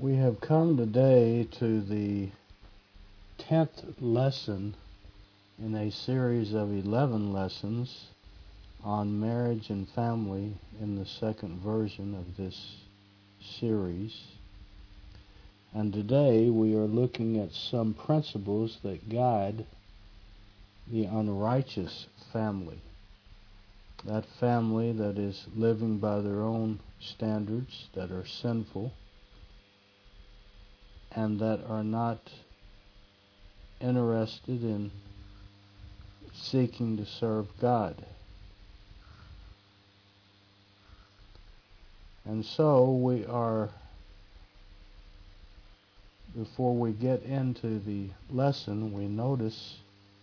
We have come today to the 10th lesson in a series of 11 lessons on marriage and family in the second version of this series. And today we are looking at some principles that guide the unrighteous family. That family that is living by their own standards, that are sinful, and that are not interested in seeking to serve God. And so we are, before we get into the lesson, we notice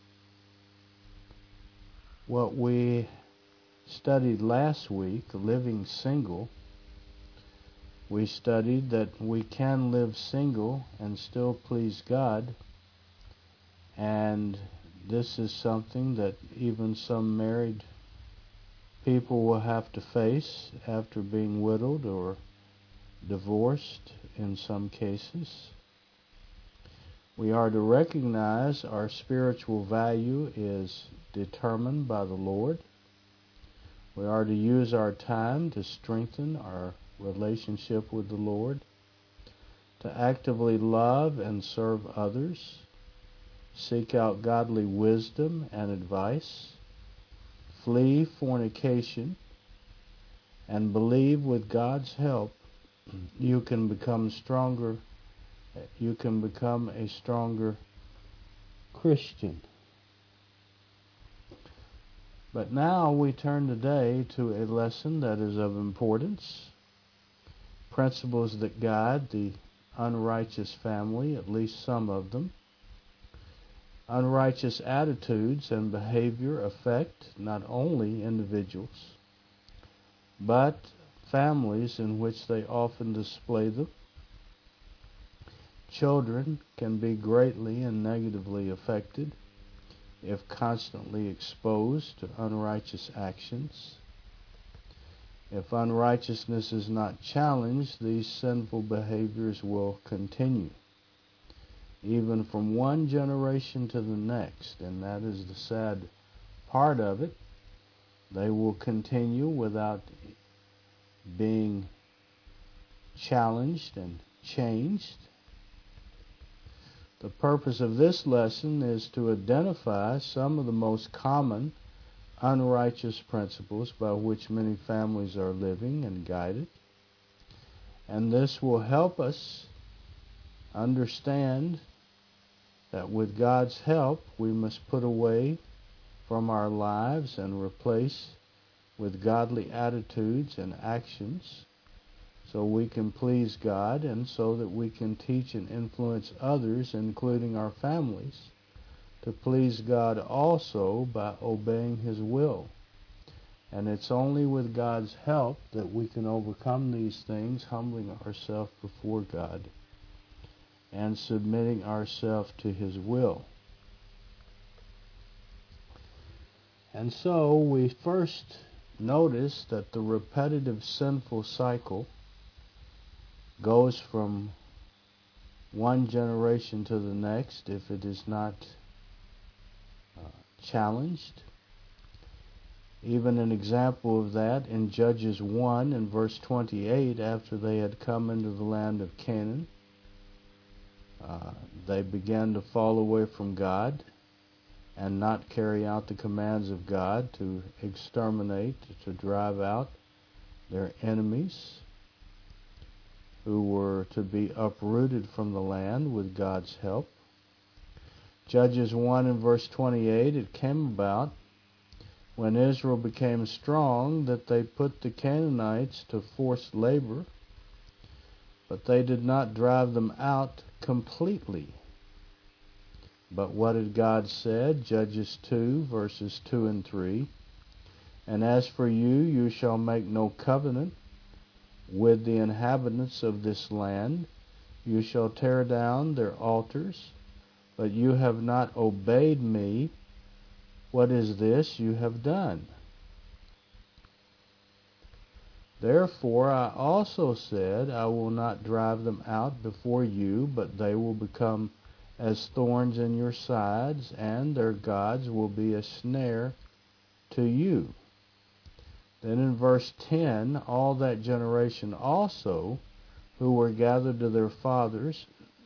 what we studied last week, living single. We studied that we can live single and still please God, and this is something that even some married people will have to face after being widowed or divorced in some cases. We are to recognize our spiritual value is determined by the Lord. We are to use our time to strengthen our relationship with the Lord, to actively love and serve others, seek out godly wisdom and advice, flee fornication, and believe with God's help you can become stronger. You can become a stronger Christian. But now we turn today to a lesson that is of importance. Principles that guide the unrighteous family, at least some of them. Unrighteous attitudes and behavior affect not only individuals, but families in which they often display them. Children can be greatly and negatively affected if constantly exposed to unrighteous actions. If unrighteousness is not challenged, these sinful behaviors will continue, even from one generation to the next, and that is the sad part of it. They will continue without being challenged and changed. The purpose of this lesson is to identify some of the most common unrighteous principles by which many families are living and guided. And this will help us understand that with God's help, we must put away from our lives and replace with godly attitudes and actions so we can please God and so that we can teach and influence others, including our families, to please God also by obeying His will. And it's only with God's help that we can overcome these things, humbling ourselves before God and submitting ourselves to His will. And so we first notice that the repetitive sinful cycle goes from one generation to the next if it is not challenged. Even an example of that in Judges 1 and verse 28, after they had come into the land of Canaan, they began to fall away from God and not carry out the commands of God to exterminate, to drive out their enemies who were to be uprooted from the land with God's help. Judges 1 and verse 28, it came about when Israel became strong that they put the Canaanites to forced labor, but they did not drive them out completely. But what had God said? Judges 2 verses 2 and 3, and as for you, you shall make no covenant with the inhabitants of this land. You shall tear down their altars, but you have not obeyed me. What is this you have done? Therefore I also said, I will not drive them out before you, but they will become as thorns in your sides, and their gods will be a snare to you. Then in verse 10, all that generation also who were gathered to their fathers,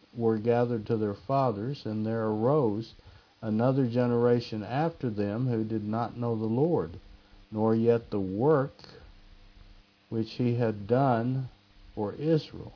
and there arose another generation after them who did not know the Lord, nor yet the work which he had done for Israel.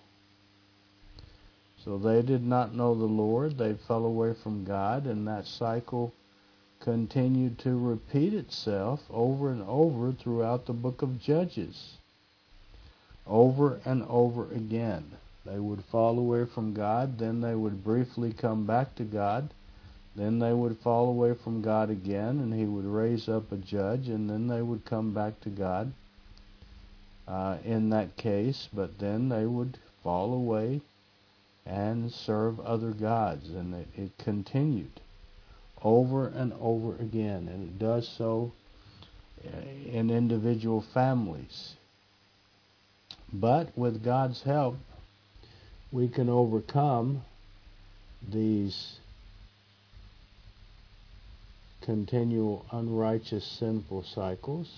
So they did not know the Lord, they fell away from God, and that cycle continued to repeat itself over and over throughout the book of Judges. Over and over again. They would fall away from God, then they would briefly come back to God, then they would fall away from God again, and he would raise up a judge, and then they would come back to God in that case, but then they would fall away and serve other gods, and it continued over and over again, and it does so in individual families. But with God's help, we can overcome these continual unrighteous sinful cycles.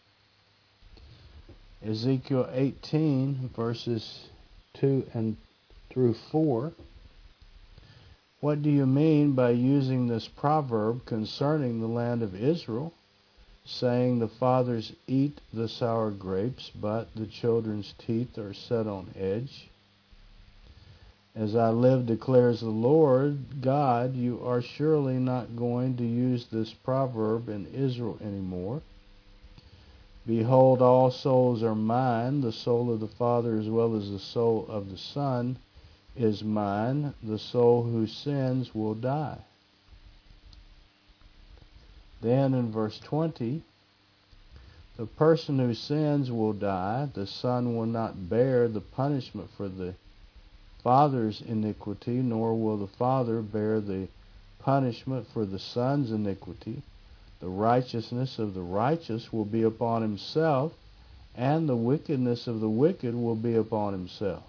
Ezekiel 18 verses 2 and through 4. What do you mean by using this proverb concerning the land of Israel, saying the fathers eat the sour grapes, but the children's teeth are set on edge? As I live, declares the Lord God, you are surely not going to use this proverb in Israel anymore. Behold, all souls are mine. The soul of the Father as well as the soul of the Son is mine. The soul who sins will die. Then in verse 20, the person who sins will die. The Son will not bear the punishment for the Father's iniquity, nor will the Father bear the punishment for the Son's iniquity. The righteousness of the righteous will be upon himself, and the wickedness of the wicked will be upon himself.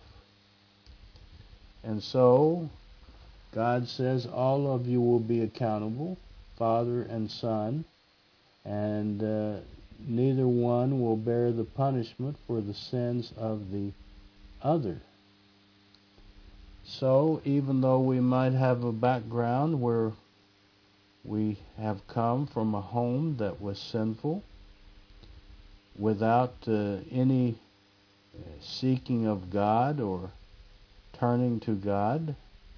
And so, God says all of you will be accountable, Father and Son, and neither one will bear the punishment for the sins of the other. So, even though we might have a background where we have come from a home that was sinful, without any seeking of God or turning to God,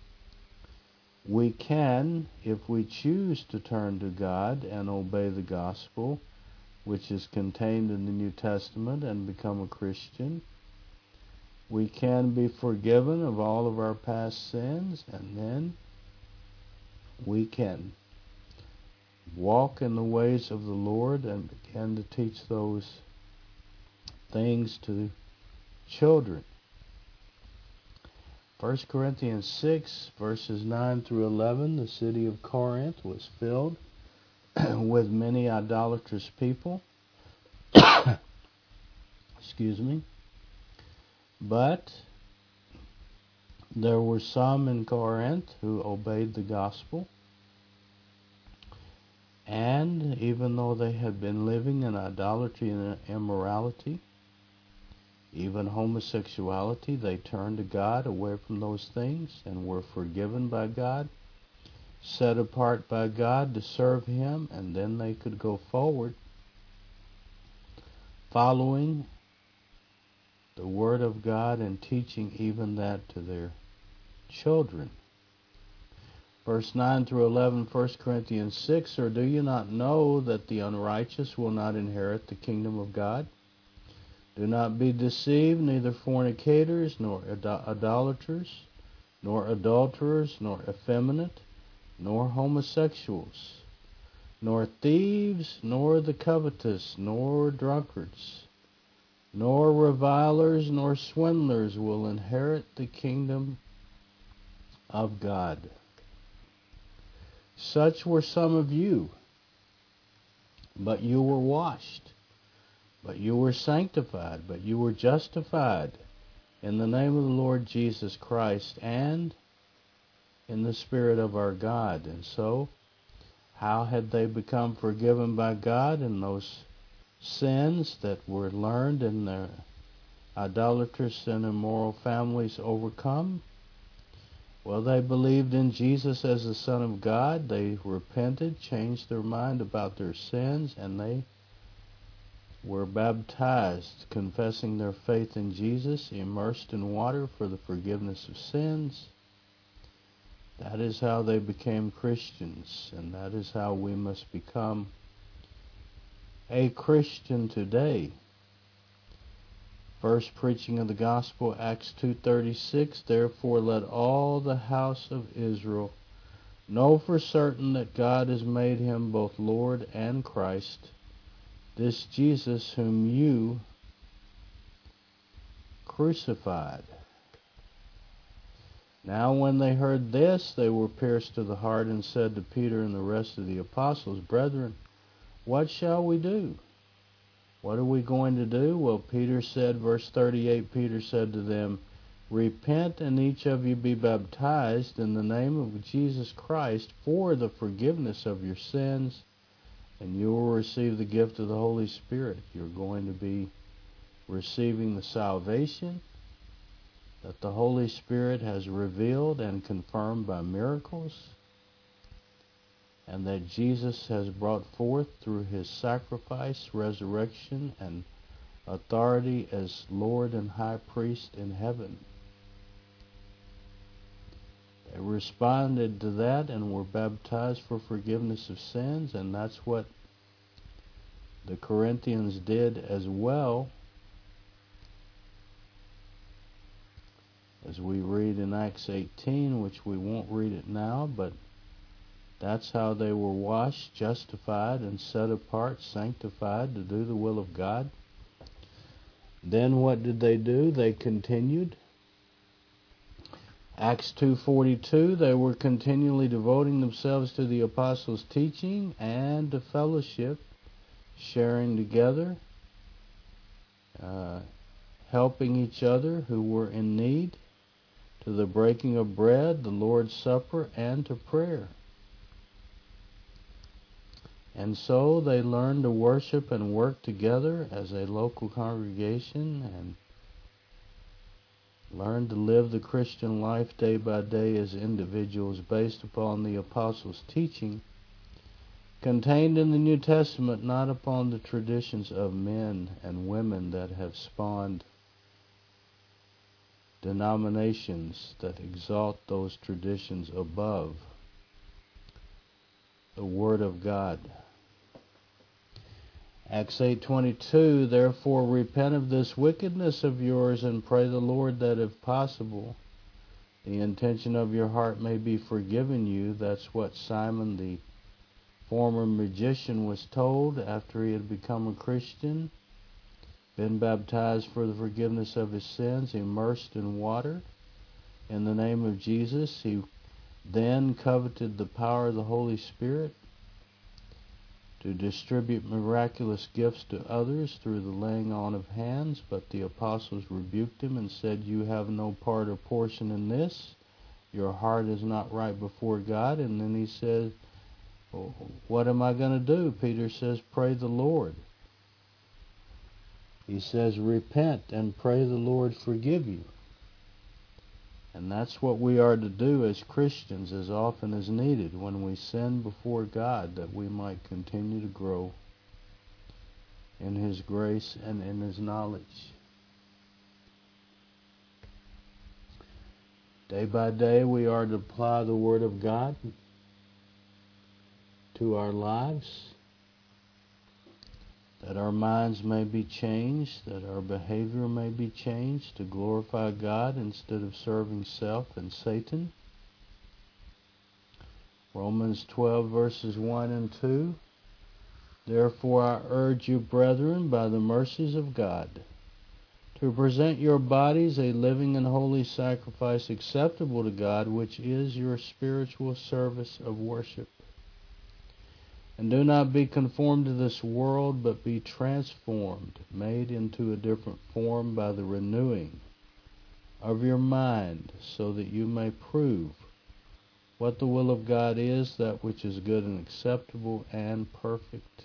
we can, if we choose to turn to God and obey the gospel, which is contained in the New Testament, and become a Christian, we can be forgiven of all of our past sins, and then we can walk in the ways of the Lord and begin to teach those things to children. 1 Corinthians 6, verses 9 through 11, the city of Corinth was filled with many idolatrous people. Excuse me. But there were some in Corinth who obeyed the gospel. And even though they had been living in idolatry and immorality, even homosexuality, they turned to God, away from those things, and were forgiven by God, set apart by God to serve Him, and then they could go forward following the Word of God and teaching even that to their children. Verse 9 through 11, 1 Corinthians 6, or do you not know that the unrighteous will not inherit the kingdom of God? Do not be deceived, neither fornicators, nor idolaters, nor adulterers, nor effeminate, nor homosexuals, nor thieves, nor the covetous, nor drunkards, nor revilers, nor swindlers will inherit the kingdom of God. Such were some of you, but you were washed, But you were sanctified, but you were justified in the name of the Lord Jesus Christ and in the Spirit of our God. And so, how had they become forgiven by God in those sins that were learned in their idolatrous and immoral families overcome? Well, they believed in Jesus as the Son of God. They repented, changed their mind about their sins, and they were baptized, confessing their faith in Jesus, immersed in water for the forgiveness of sins. That is how they became Christians, and that is how we must become a Christian today. First preaching of the gospel, Acts 2:36, therefore let all the house of Israel know for certain that God has made him both Lord and Christ, this Jesus whom you crucified. Now when they heard this, they were pierced to the heart and said to Peter and the rest of the apostles, brethren, what shall we do? What are we going to do? Well, Peter said, verse 38, Peter said to them, repent and each of you be baptized in the name of Jesus Christ for the forgiveness of your sins, and you will receive the gift of the Holy Spirit. You're going to be receiving the salvation that the Holy Spirit has revealed and confirmed by miracles, and that Jesus has brought forth through his sacrifice, resurrection, and authority as Lord and High Priest in heaven. They responded to that and were baptized for forgiveness of sins, and that's what the Corinthians did as well, as we read in Acts 18, which we won't read it now, but that's how they were washed, justified, and set apart, sanctified to do the will of God. Then what did they do? They continued. Acts 2:42, they were continually devoting themselves to the apostles' teaching and to fellowship, sharing together, helping each other who were in need, to the breaking of bread, the Lord's Supper, and to prayer. And so they learned to worship and work together as a local congregation and learned to live the Christian life day by day as individuals based upon the apostles' teaching contained in the New Testament, not upon the traditions of men and women that have spawned denominations that exalt those traditions above the Word of God. Acts 8:22, therefore repent of this wickedness of yours and pray the Lord that if possible the intention of your heart may be forgiven you. That's what Simon the former magician was told after he had become a Christian, been baptized for the forgiveness of his sins, immersed in water in the name of Jesus. He then coveted the power of the Holy Spirit to distribute miraculous gifts to others through the laying on of hands, but the apostles rebuked him and said, you have no part or portion in this. Your heart is not right before God. And then he said, well, what am I going to do? Peter says, pray the Lord. He says, repent and pray the Lord forgive you. And that's what we are to do as Christians as often as needed when we sin before God, that we might continue to grow in His grace and in His knowledge. Day by day we are to apply the Word of God to our lives, that our minds may be changed, that our behavior may be changed to glorify God instead of serving self and Satan. Romans 12 verses 1 and 2. Therefore I urge you, brethren, by the mercies of God, to present your bodies a living and holy sacrifice acceptable to God, which is your spiritual service of worship. And do not be conformed to this world, but be transformed, made into a different form by the renewing of your mind, so that you may prove what the will of God is, that which is good and acceptable and perfect.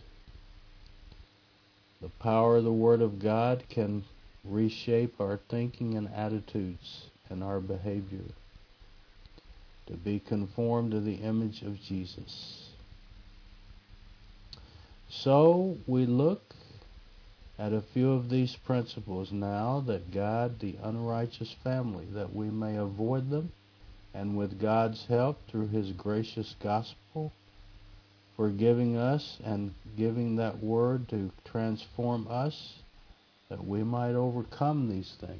The power of the Word of God can reshape our thinking and attitudes and our behavior to be conformed to the image of Jesus. So we look at a few of these principles now that guide the unrighteous family, that we may avoid them, and with God's help through His gracious gospel, forgiving us and giving that word to transform us, that we might overcome these things.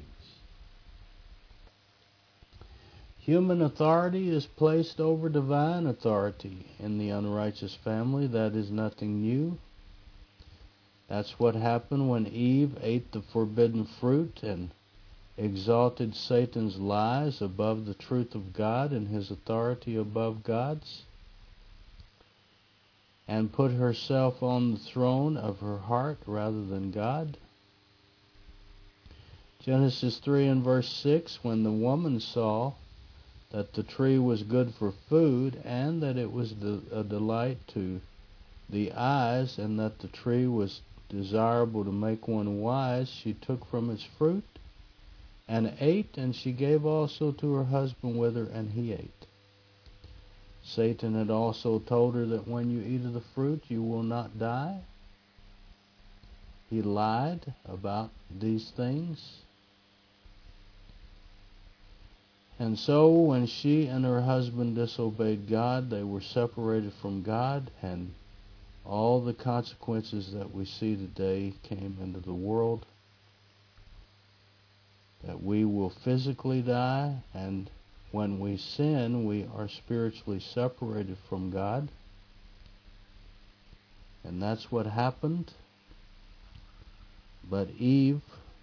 Human authority is placed over divine authority in the unrighteous family. That is nothing new. That's what happened when Eve ate the forbidden fruit and exalted Satan's lies above the truth of God and his authority above God's, and put herself on the throne of her heart rather than God. Genesis 3 and verse 6, when the woman saw that the tree was good for food, and that it was a delight to the eyes, and that the tree was desirable to make one wise, she took from its fruit and ate, and she gave also to her husband with her, and he ate. Satan had also told her that when you eat of the fruit you will not die. He lied about these things. And so when she and her husband disobeyed God, they were separated from God, and all the consequences that we see today came into the world. That we will physically die, and when we sin, we are spiritually separated from God. And that's what happened. But Eve,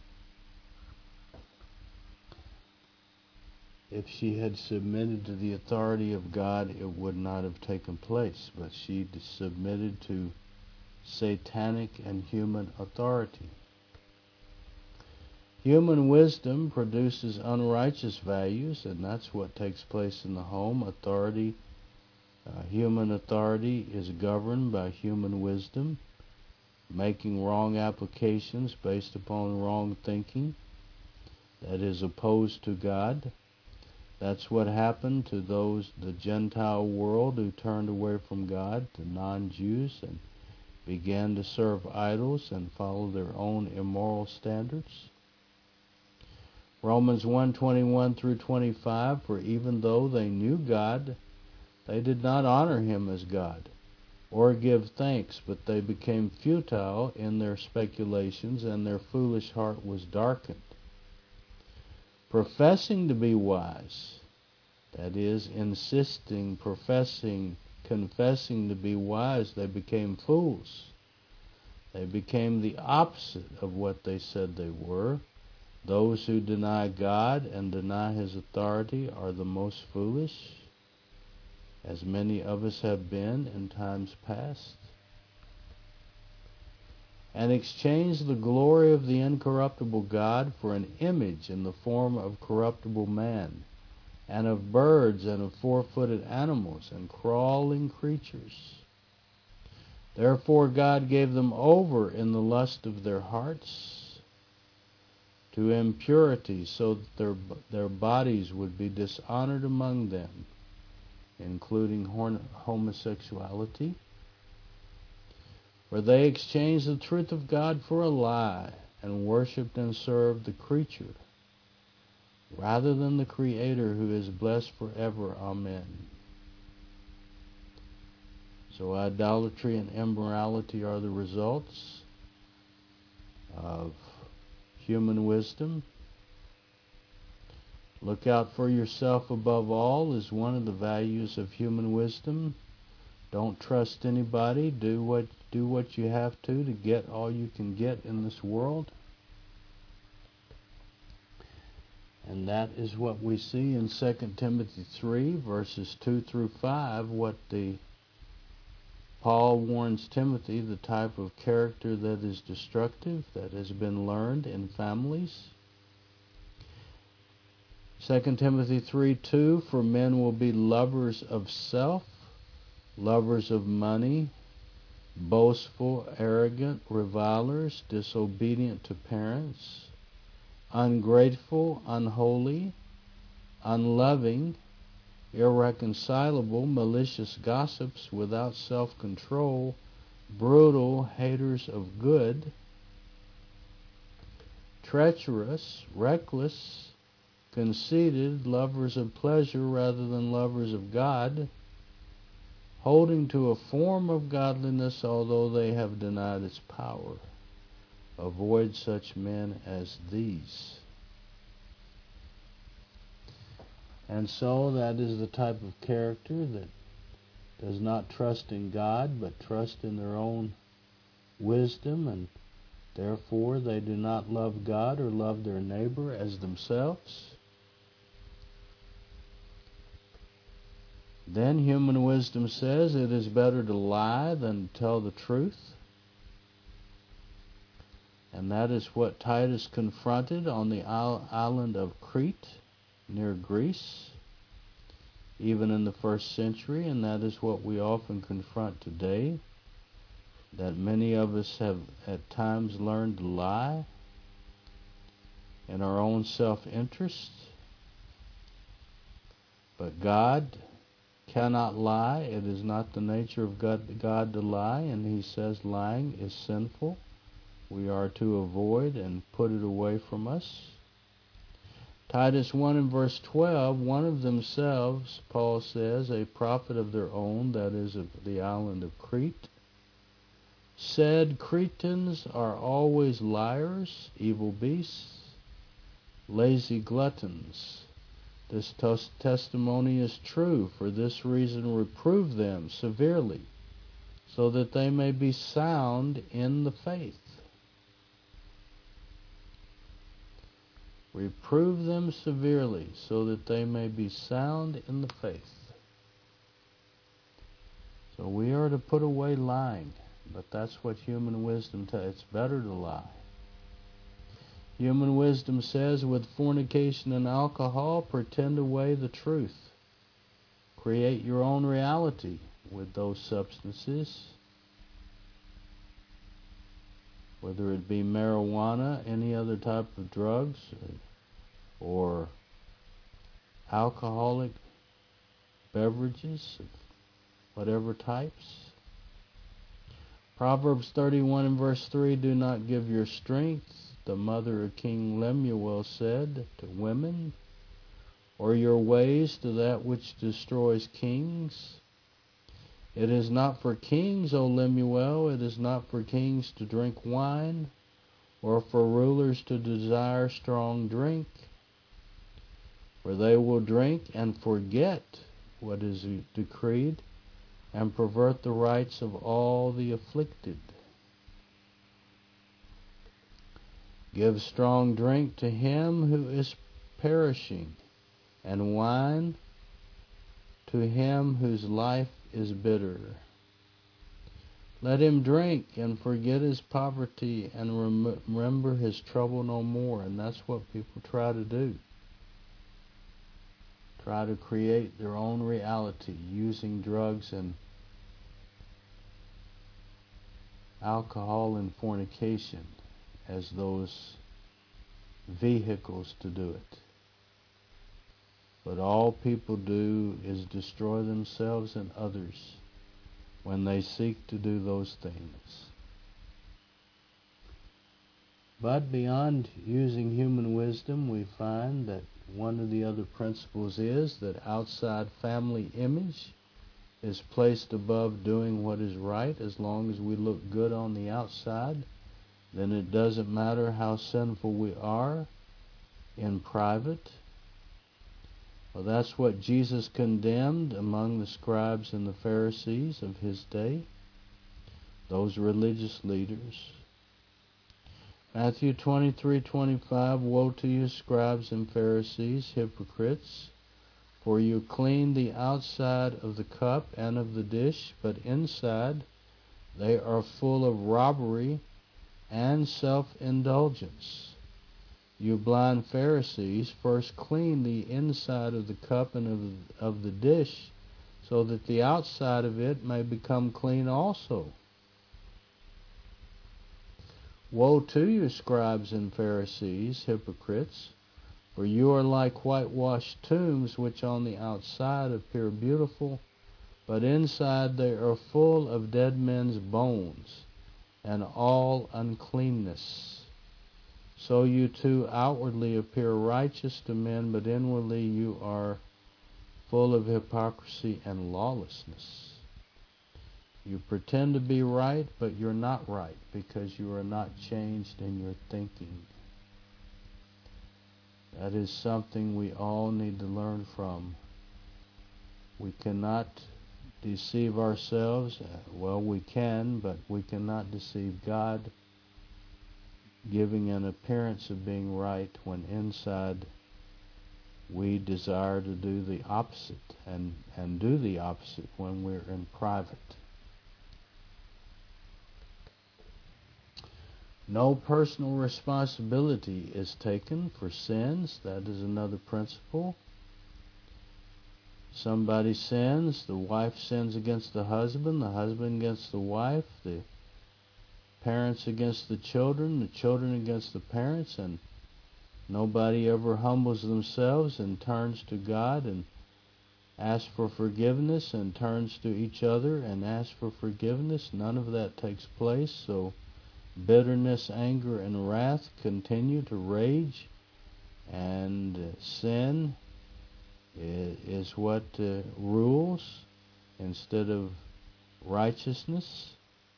if she had submitted to the authority of God, it would not have taken place. But she submitted to satanic and human authority. Human wisdom produces unrighteous values, and that's what takes place in the home. Human authority is governed by human wisdom, making wrong applications based upon wrong thinking that is opposed to God. That's what happened to the Gentile world who turned away from God, the non-Jews, and began to serve idols and follow their own immoral standards. Romans 1:21 through 25, for even though they knew God, they did not honor Him as God, or give thanks, but they became futile in their speculations, and their foolish heart was darkened. Professing to be wise, that is, confessing to be wise, they became fools. They became the opposite of what they said they were. Those who deny God and deny His authority are the most foolish, as many of us have been in times past, and exchange the glory of the incorruptible God for an image in the form of corruptible man, and of birds, and of four-footed animals, and crawling creatures. Therefore God gave them over in the lust of their hearts to impurity, so that their bodies would be dishonored among them, including homosexuality. For they exchanged the truth of God for a lie, and worshipped and served the creature rather than the Creator, who is blessed forever. Amen. So idolatry and immorality are the results of human wisdom. Look out for yourself above all is one of the values of human wisdom. Don't trust anybody. Do what you have to get all you can get in this world. And that is what we see in 2 Timothy 3, verses 2 through 5, what the Paul warns Timothy the type of character that is destructive, that has been learned in families. 2 Timothy 3:2, for men will be lovers of self, lovers of money, boastful, arrogant, revilers, disobedient to parents, ungrateful, unholy, unloving, irreconcilable, malicious gossips, without self-control, brutal, haters of good, treacherous, reckless, conceited, lovers of pleasure rather than lovers of God, holding to a form of godliness although they have denied its power. Avoid such men as these. And so that is the type of character that does not trust in God but trust in their own wisdom, and therefore they do not love God or love their neighbor as themselves. Then human wisdom says it is better to lie than to tell the truth. And that is what Titus confronted on the island of Crete near Greece, even in the first century, and that is what we often confront today, that many of us have at times learned to lie in our own self-interest. But God cannot lie. It is not the nature of God to lie, and He says lying is sinful. We are to avoid and put it away from us. Titus 1 and verse 12, one of themselves, Paul says, a prophet of their own, that is of the island of Crete, said, Cretans are always liars, evil beasts, lazy gluttons. This testimony is true. For this reason reprove them severely, so that they may be sound in the faith. Reprove them severely, so that they may be sound in the faith. So we are to put away lying, but that's what human wisdom tells. It's better to lie. Human wisdom says, with fornication and alcohol, pretend away the truth. Create your own reality with those substances, whether it be marijuana, any other type of drugs, or alcoholic beverages of whatever types. Proverbs 31 and verse 3, do not give your strength, the mother of King Lemuel said, to women, or your ways to that which destroys kings. It is not for kings, O Lemuel, it is not for kings to drink wine, or for rulers to desire strong drink, for they will drink and forget what is decreed, and pervert the rights of all the afflicted. Give strong drink to him who is perishing, and wine to him whose life is bitter. Let him drink and forget his poverty and remember his trouble no more. And that's what people try to do. Try to create their own reality using drugs and alcohol and fornication as those vehicles to do it. But all people do is destroy themselves and others when they seek to do those things. But beyond using human wisdom, we find that one of the other principles is that outside family image is placed above doing what is right. As long as we look good on the outside, then it doesn't matter how sinful we are in private. Well, that's what Jesus condemned among the scribes and the Pharisees of his day, those religious leaders. Matthew 23:25, woe to you, scribes and Pharisees, hypocrites, for you clean the outside of the cup and of the dish, but inside They are full of robbery and self-indulgence. You blind Pharisees, first clean the inside of the cup and of the dish, so that the outside of it may become clean also. Woe to you, scribes and Pharisees, hypocrites! For you are like whitewashed tombs, which on the outside appear beautiful, but inside they are full of dead men's bones and all uncleanness. So you too outwardly appear righteous to men, but inwardly you are full of hypocrisy and lawlessness. You pretend to be right, but you're not right, because you are not changed in your thinking. That is something we all need to learn from. We cannot deceive ourselves. Well, we can, but we cannot deceive God, giving an appearance of being right when inside we desire to do the opposite, and do the opposite when we're in private. No personal responsibility is taken for sins. That is another principle. Somebody sins, the wife sins against the husband against the wife, the parents against the children against the parents, and nobody ever humbles themselves and turns to God and asks for forgiveness and turns to each other and asks for forgiveness. None of that takes place, so bitterness, anger, and wrath continue to rage, and sin is what rules instead of righteousness.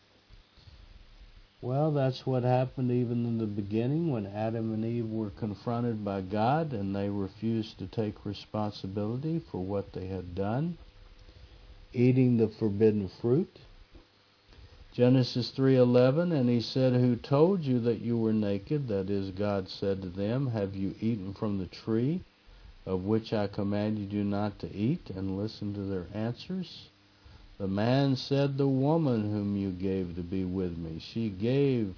Well, that's what happened even in the beginning when Adam and Eve were confronted by God and they refused to take responsibility for what they had done, eating the forbidden fruit. Genesis 3:11, and he said, who told you that you were naked? That is, God said to them, have you eaten from the tree of which I commanded you not to eat? And listen to their answers. The man said, the woman whom you gave to be with me, she gave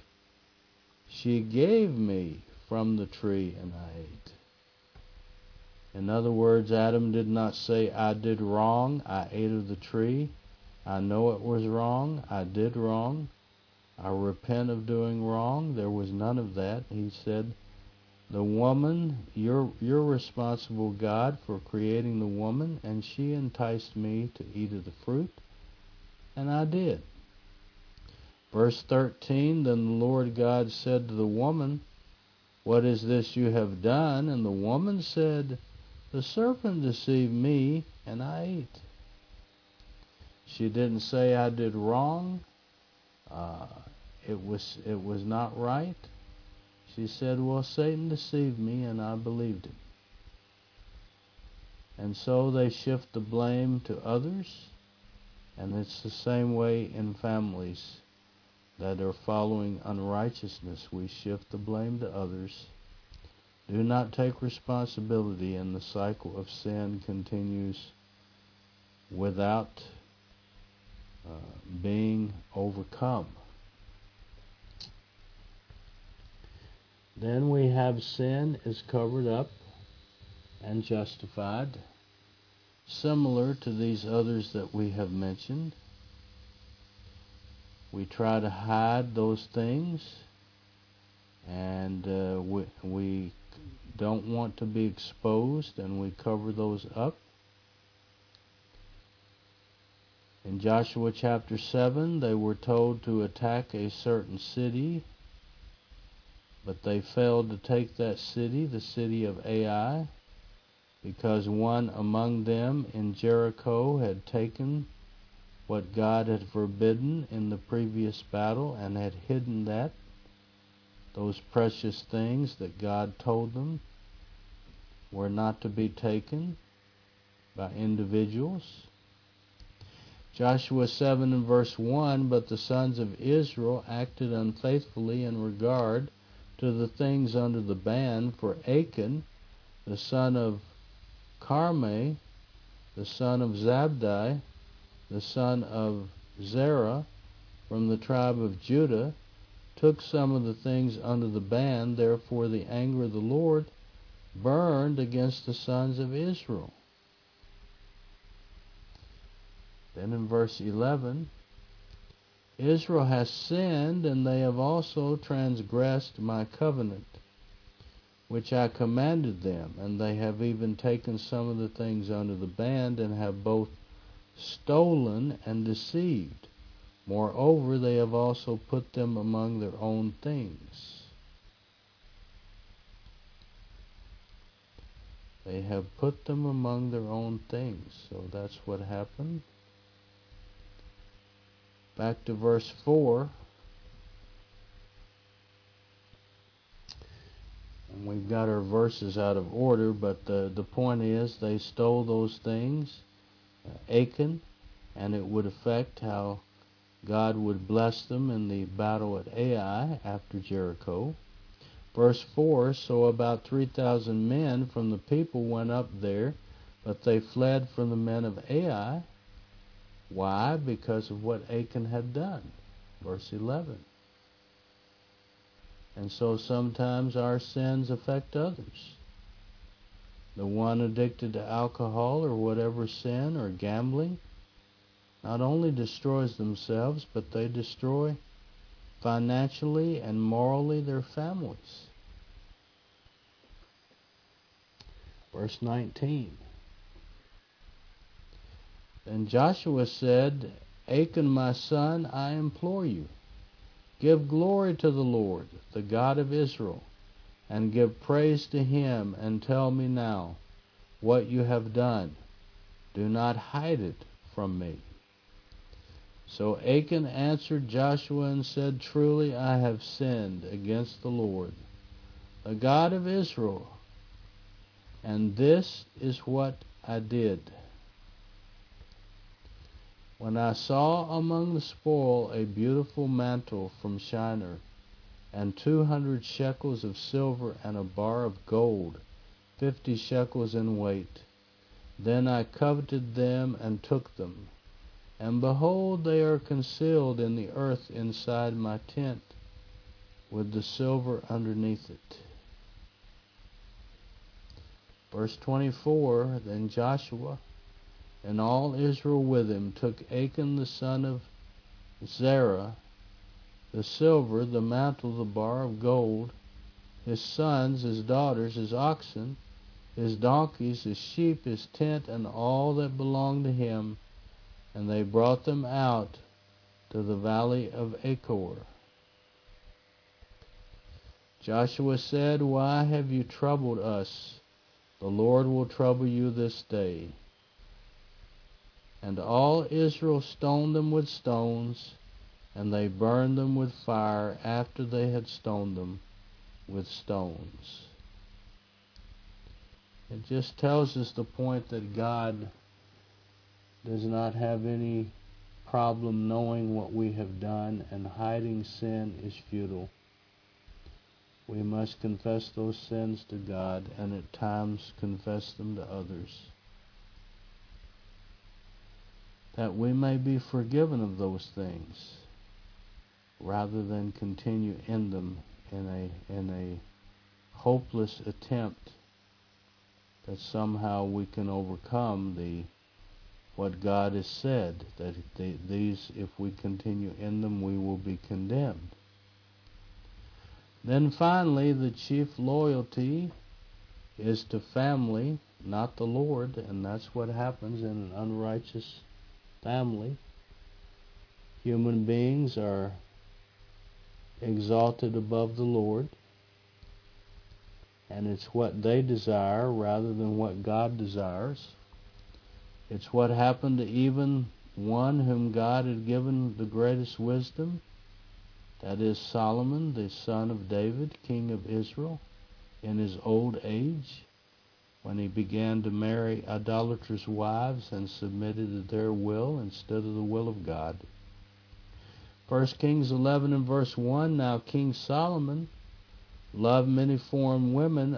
me from the tree and I ate. In other words, Adam did not say, I did wrong, I ate of the tree. I know it was wrong. I did wrong. I repent of doing wrong. There was none of that. He said, the woman, you're responsible, God, for creating the woman, and she enticed me to eat of the fruit, and I did. Verse 13, then the Lord God said to the woman, what is this you have done? And the woman said, the serpent deceived me, and I ate. She didn't say I did wrong. It was not right. She said, well, Satan deceived me and I believed him. And so they shift the blame to others. And it's the same way in families that are following unrighteousness. We shift the blame to others. Do not take responsibility, and the cycle of sin continues without being overcome. Then we have sin is covered up and justified, similar to these others that we have mentioned. We try to hide those things, and we don't want to be exposed, and we cover those up. In Joshua chapter 7, they were told to attack a certain city, but they failed to take that city, the city of Ai, because one among them in Jericho had taken what God had forbidden in the previous battle and had hidden that, those precious things that God told them were not to be taken by individuals. Joshua 7 and verse 1, but the sons of Israel acted unfaithfully in regard to the things under the ban, for Achan, the son of Carmi, the son of Zabdi, the son of Zerah, from the tribe of Judah took some of the things under the ban. Therefore the anger of the Lord burned against the sons of Israel. Then in verse 11, Israel has sinned, and they have also transgressed my covenant, which I commanded them, and they have even taken some of the things under the ban, and have both stolen and deceived. Moreover, they have also put them among their own things. They have put them among their own things. So that's what happened. Back to verse 4. And we've got our verses out of order, but the point is they stole those things, Achan, and it would affect how God would bless them in the battle at Ai after Jericho. Verse 4, so about 3,000 men from the people went up there, but they fled from the men of Ai. Why? Because of what Achan had done. Verse 11. And so sometimes our sins affect others. The one addicted to alcohol or whatever sin or gambling not only destroys themselves, but they destroy financially and morally their families. Verse 19. Then Joshua said, Achan, my son, I implore you, give glory to the Lord, the God of Israel, and give praise to him, and tell me now what you have done. Do not hide it from me. So Achan answered Joshua and said, truly I have sinned against the Lord, the God of Israel, and this is what I did. When I saw among the spoil a beautiful mantle from Shinar, and 200 shekels of silver, and a bar of gold, 50 shekels in weight, then I coveted them and took them. And behold, they are concealed in the earth inside my tent, with the silver underneath it. Verse 24, then Joshua and all Israel with him took Achan the son of Zerah, the silver, the mantle, the bar of gold, his sons, his daughters, his oxen, his donkeys, his sheep, his tent, and all that belonged to him, and they brought them out to the valley of Achor. Joshua said, why have you troubled us? The Lord will trouble you this day. And all Israel stoned them with stones, and they burned them with fire after they had stoned them with stones. It just tells us the point that God does not have any problem knowing what we have done, and hiding sin is futile. We must confess those sins to God, and at times confess them to others, that we may be forgiven of those things, rather than continue in them in a hopeless attempt that somehow we can overcome what God has said, that these, if we continue in them, we will be condemned. Then finally, the chief loyalty is to family, not the Lord, and that's what happens in an unrighteous family. Human beings are exalted above the Lord, and it's what they desire rather than what God desires. It's what happened to even one whom God had given the greatest wisdom, that is Solomon, the son of David, king of Israel, in his old age, when he began to marry idolatrous wives and submitted to their will instead of the will of God. 1 Kings 11 and verse 1, now King Solomon loved many foreign women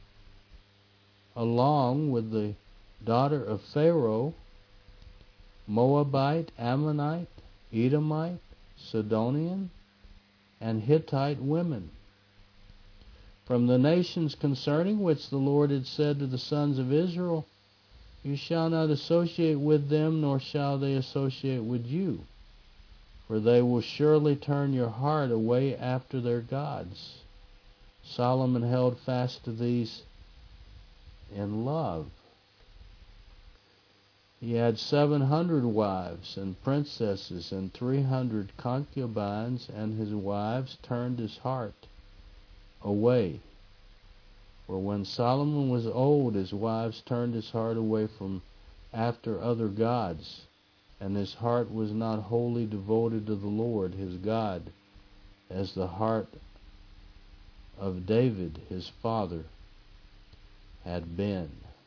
along with the daughter of Pharaoh, Moabite, Ammonite, Edomite, Sidonian, and Hittite women. From the nations concerning which the Lord had said to the sons of Israel, You shall not associate with them, nor shall they associate with you, for they will surely turn your heart away after their gods. Solomon held fast to these in love. He had 700 wives and princesses and 300 concubines, and his wives turned his heart away. For when Solomon was old, his wives turned his heart away from after other gods, and his heart was not wholly devoted to the Lord his God, as the heart of David his father had been.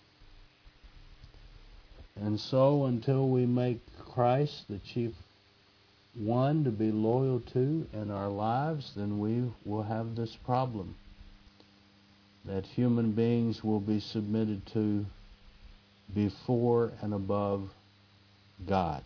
And so until we make Christ the chief one to be loyal to in our lives, then we will have this problem that human beings will be submitted to before and above God.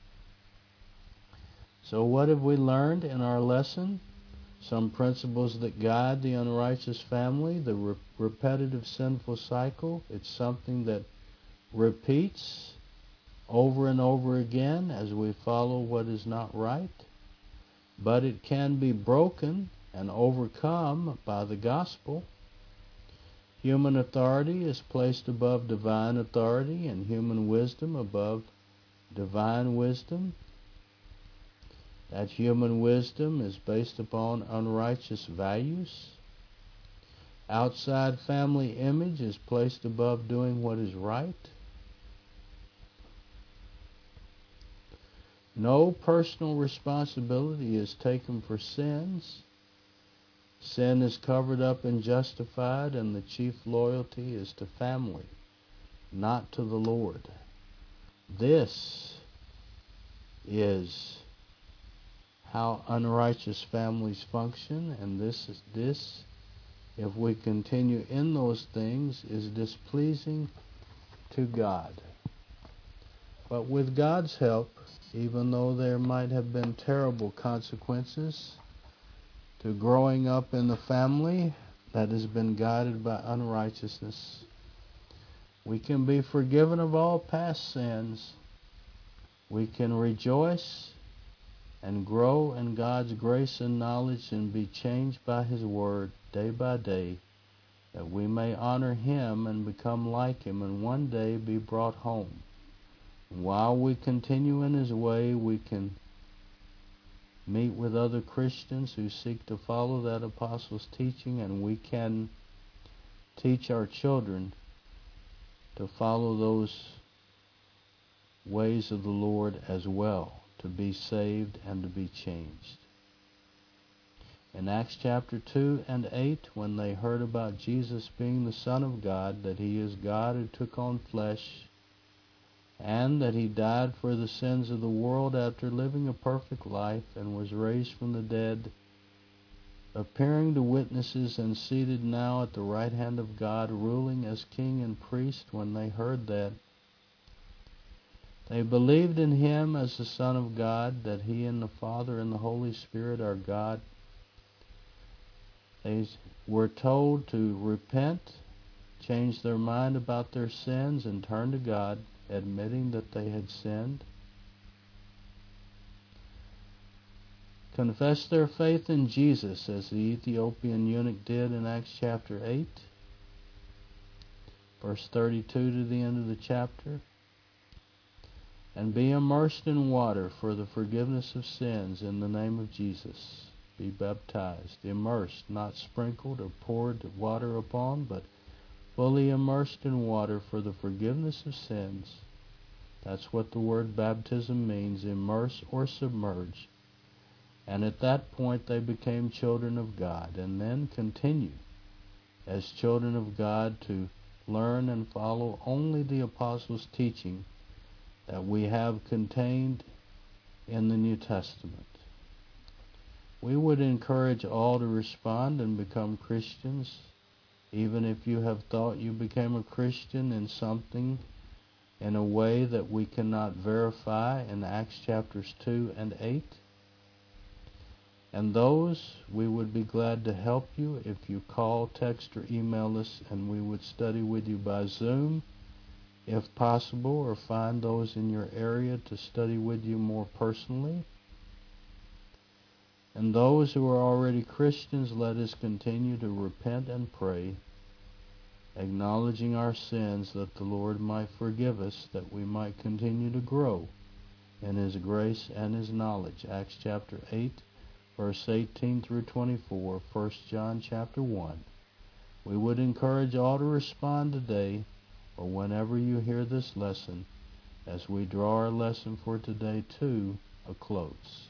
So what have we learned in our lesson? Some principles that guide the unrighteous family, the repetitive sinful cycle. It's something that repeats over and over again as we follow what is not right, but it can be broken and overcome by the gospel. Human authority is placed above divine authority, and human wisdom above divine wisdom. That human wisdom is based upon unrighteous values. Outside family image is placed above doing what is right. No personal responsibility is taken for sins. Sin is covered up and justified, and the chief loyalty is to family, not to the Lord. This is how unrighteous families function, and this, if we continue in those things, is displeasing to God. But with God's help, even though there might have been terrible consequences to growing up in the family that has been guided by unrighteousness, we can be forgiven of all past sins. We can rejoice and grow in God's grace and knowledge and be changed by His Word day by day, that we may honor Him and become like Him and one day be brought home. While we continue in His way, we can meet with other Christians who seek to follow that apostle's teaching, and we can teach our children to follow those ways of the Lord as well, to be saved and to be changed. In Acts chapter 2 and 8, when they heard about Jesus being the Son of God, that He is God who took on flesh, and that He died for the sins of the world after living a perfect life and was raised from the dead, appearing to witnesses and seated now at the right hand of God, ruling as King and Priest, when they heard that, they believed in Him as the Son of God, that He and the Father and the Holy Spirit are God. They were told to repent, change their mind about their sins, and turn to God, admitting that they had sinned. Confess their faith in Jesus, as the Ethiopian eunuch did in Acts chapter 8, verse 32 to the end of the chapter. And be immersed in water for the forgiveness of sins in the name of Jesus. Be baptized, immersed, not sprinkled or poured water upon, but fully immersed in water for the forgiveness of sins. That's what the word baptism means, immerse or submerge. And at that point they became children of God, and then continue as children of God to learn and follow only the apostles' teaching that we have contained in the New Testament. We would encourage all to respond and become Christians, even if you have thought you became a Christian in something in a way that we cannot verify in Acts chapters 2 and 8. And those, we would be glad to help you if you call, text, or email us, and we would study with you by Zoom, if possible, or find those in your area to study with you more personally. And those who are already Christians, let us continue to repent and pray, acknowledging our sins that the Lord might forgive us, that we might continue to grow in His grace and His knowledge. Acts chapter 8, verse 18 through 24, 1 John chapter 1. We would encourage all to respond today or whenever you hear this lesson as we draw our lesson for today to a close.